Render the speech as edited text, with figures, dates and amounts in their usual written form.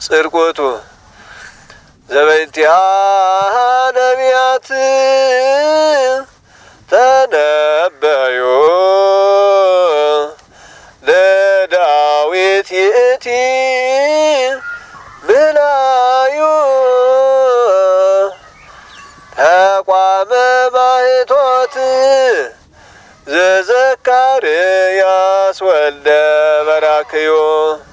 ጽድቁቱ ዘበይንቲሃ ነቢያት ተነበዩ ለዳዊት ይእቲ ብላዩ ተቋመ ማኅቶት ዘዘካርያስ ወልደ በራክዩ